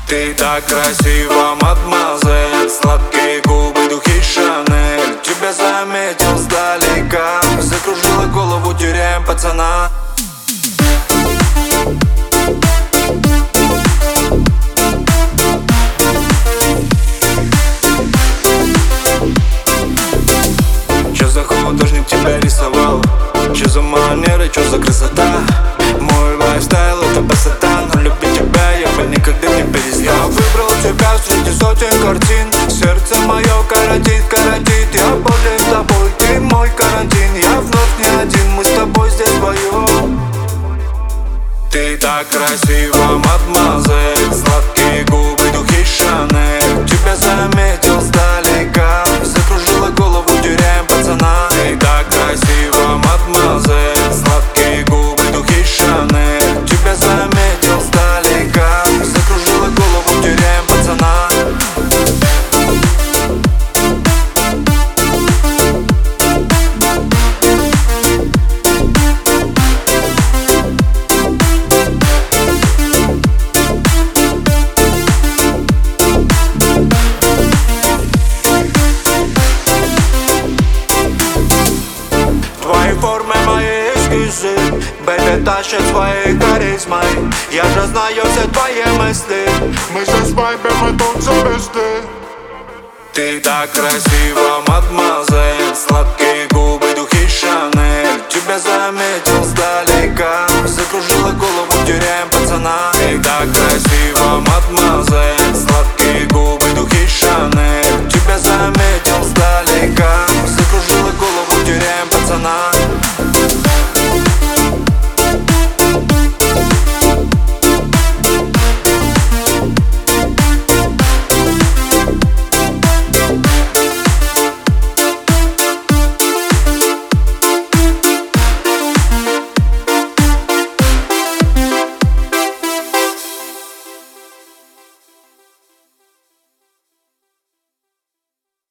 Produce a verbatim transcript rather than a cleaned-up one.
Ты так красива, мадемуазель, сладкие губы, духи Шанель. Тебя заметил сдалека, закружила голову, теряем пацана. Чё за художник тебя рисовал? Чё за манеры, чё за красота? Мой лайфстайл — это красота, но любить тебя я бы никогда не перестал. Я выбрал тебя среди сотен картин. Сердце мое коротит, коротит. Я болен тобой, ты мой карантин. Я вновь не один, мы с тобой здесь вдвоем. Ты так красива, мадемуазель, сладкие губы, духи Шанель. Тебя заметил сдалека, закружила голову, теряем пацана. Ты так красива, мадемуазель, сладкие губы, духи Шанель. Тебя заметил сдалека, закружила голову, теряем пацана. Формы мои эскизы, бэби, тащит своей харизмой. Я же знаю все твои мысли. Мы же с вами, мы тут зависты. Ты так красива, мадемуазель, сладкие губы, духи Шанель. Тебя заметил сдалека, закружила голову, теряем пацана. Ты так красива, мадемуазель.